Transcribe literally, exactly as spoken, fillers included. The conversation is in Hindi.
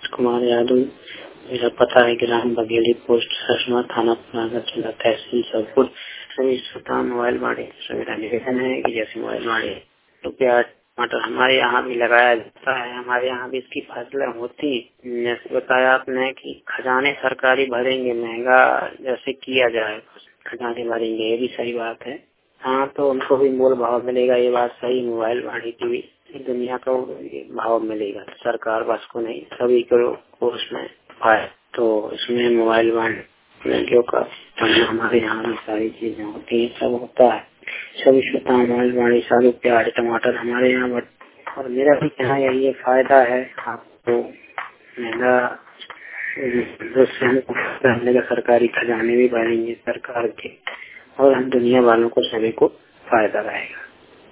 कुमार यादव। मेरा पता है ग्राम बघेली, पोस्ट ससमा, थाना पुराना, जिला तहसील सबकुछ। सभी श्रोता मोबाइल वाणी से मेरा निवेदन है कि जैसे मोबाइल वाणी रुपया टमाटर हमारे यहाँ भी लगाया जाता है, हमारे यहाँ भी इसकी फसलें होती। जैसे बताया आपने कि खजाने सरकारी भरेंगे, महंगा जैसे किया जाए खजाने भरेंगे, ये भी सही बात है। हाँ, तो उनको भी मोल भाव मिलेगा, ये बात सही। मोबाइल वाणी की भी दुनिया को भाव मिलेगा, सरकार बस को नहीं, सभी को उसमें फायदा। तो इसमें मोबाइल वाणी का हमारे यहाँ भी सारी चीजें होती है, सब होता है। सभी श्रोता मोबाइल वाणी, सालू, प्याज, टमाटर हमारे यहाँ बट और मेरा भी कहना यही है, फायदा है आपको महंगा रहने का, सरकारी खजाने भी भरेंगे सरकार के, और हम दुनिया वालों को सभी को फायदा रहेगा।